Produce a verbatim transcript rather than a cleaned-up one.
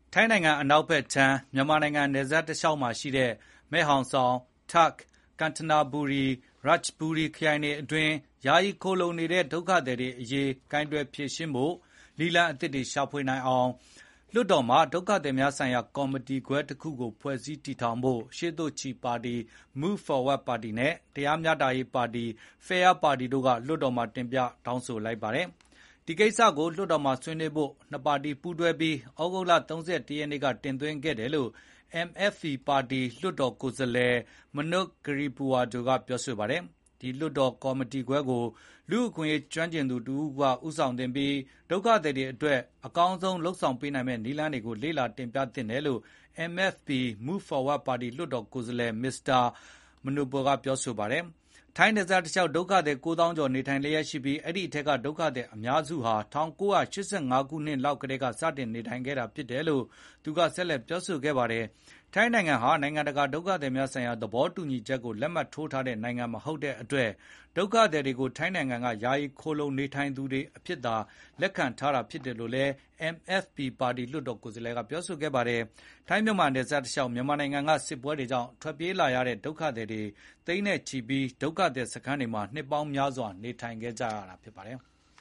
ထိုင်းနိုင်ငံအနောက်ဘက်ခြမ်းမြန်မာနိုင်ငံနယ်စပ်တလျှောက်မှာရှိတဲ့မဲဟောင်ဆောင်၊ တာ့ခ်၊ ကန်ချနဘူရီ၊ ရတ်ချ်ဘူရီခရိုင်တွေအတွင်း ယာယီခိုလှုံနေတဲ့ဒုက္ခသည်တွေအရေးကိုင်တွယ်ဖြေရှင်းဖို့နည်းလမ်းအသစ်တွေရှာဖွေနိုင်အောင် လွှတ်တော်မှာဒုက္ခသည်များဆိုင်ရာကော်မတီခွဲတခုကိုဖွဲ့စည်းတည်ထောင်ဖို့ ရှေ့တိုးချီပါတီ Move Forward ပါတီနဲ့ တရားမျှတရေးပါတီ Fair ပါတီတို့ကလွှတ်တော်မှာတင်ပြတောင်းဆိုလိုက်ပါတယ်။ ဒီကိစ္စကိုလွှတ်တော်မှာဆွေးနွေးဖို့ နှစ်ပါတီပူးတွဲပြီးသြဂုတ်လ ၃၁ ရက်နေ့ကတင်သွင်းခဲ့တယ်လို့ အမ် အက်ဖ် ပီ ပါတီလွှတ်တော်ကိုယ်စားလှယ် Manoj Tripuwarto ကပြောပါတယ်။ ဒီလွှတ်တော်ကော်မတီခွဲကို လူ့အခွင့်အရေးကျွမ်းကျင်သူတဦးကဦးဆောင်သင့်ပြီး ဒုက္ခသည်တွေအတွက် အကောင်းဆုံးလုပ်ဆောင်ပေးနိုင်မယ့်နည်းလမ်းတွေကိုလေ့လာတင်ပြသင့်တယ်လို့ အမ် အက်ဖ် ပီ Move Forward ပါတီလွှတ်တော်ကိုယ်စားလှယ် မစ္စတာ Manoj ကပြောပါတယ်။ ထိုင်းနယ်စပ်တလျှောက်ဒုက္ခသည် ကိုးသောင်းကျော်နေထိုင်လျက်ရှိပြီး အဲဒီအထဲကဒုက္ခသည်အများစုဟာ ၁၉၈၅ ခုနှစ်လောက်ကတည်းကစတင်နေထိုင်ခဲ့တာဖြစ်တယ်လို့ သူကဆက်လက်ပြောဆိုခဲ့ပါတယ်။ ထိုင်းနိုင်ငံဟာနိုင်ငံတကာဒုက္ခသည်များဆိုင်ရာသဘောတူညီချက်ကိုလက်မှတ်ထိုးထားတဲ့နိုင်ငံမဟုတ်တဲ့အတွက်ဒုက္ခသည်တွေကို ထိုင်းနိုင်ငံကယာယီခိုလှုံနေထိုင်သူတွေအဖြစ်သာလက်ခံထားတာဖြစ်တယ်လို့လည်း အမ် အက်ဖ် ပီ ပါတီလွှတ်တော်ကိုယ်စားလှယ်ကပြောဆိုခဲ့ပါတယ်။ ထိုင်းမြန်မာနယ်စပ်တလျှောက်မြန်မာနိုင်ငံကစစ်ပွဲတွေကြောင့်ထွက်ပြေးလာရတဲ့ဒုက္ခသည်တွေသိန်းနဲ့ချီပြီး ဒုက္ခသည်စခန်းတွေမှာနှစ်ပေါင်းများစွာနေထိုင်ခဲ့ကြရတာဖြစ်ပါတယ်။